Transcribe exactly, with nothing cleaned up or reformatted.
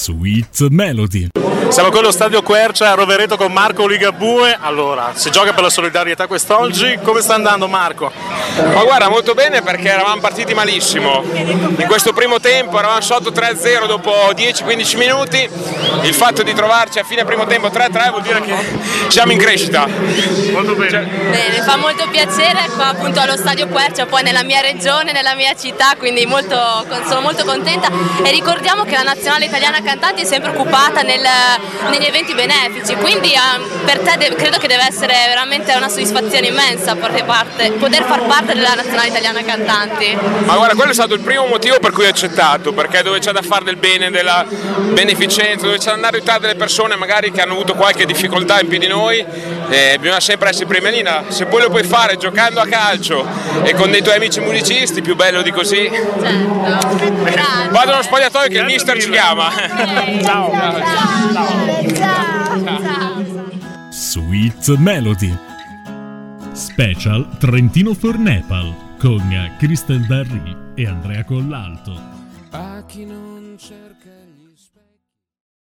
Sweet Melody. Siamo con lo Stadio Quercia a Rovereto con Marco Ligabue. Allora, si gioca per la solidarietà quest'oggi. Come sta andando, Marco? Ma guarda, molto bene, perché eravamo partiti malissimo. In questo primo tempo eravamo sotto tre a zero dopo dieci quindici minuti. Il fatto di trovarci a fine primo tempo tre a tre vuol dire che siamo in crescita. Molto bene. Cioè... Bene, fa molto piacere qua appunto allo Stadio Quercia, poi nella mia regione, nella mia città, quindi molto, sono molto contenta. E ricordiamo che la nazionale italiana cantanti è sempre occupata nel, negli eventi benefici, quindi um, per te de- credo che deve essere veramente una soddisfazione immensa poter, parte, poter far parte della nazionale italiana cantanti. Ma guarda, quello è stato il primo motivo per cui ho accettato, perché dove c'è da fare del bene, della beneficenza, dove c'è da andare a aiutare delle persone magari che hanno avuto qualche difficoltà in più di noi, eh, bisogna sempre essere prima linea. Se poi lo puoi fare giocando a calcio e con dei tuoi amici musicisti, più bello di così. Certo. Grazie. Vado allo spogliatoio che il mister ci chiama. Okay. Ciao. Ciao. Ciao. Ciao. Sweet Melody. Special Trentino for Nepal con Crystal Darry e Andrea Collalto. A chi non cerca gli specchi.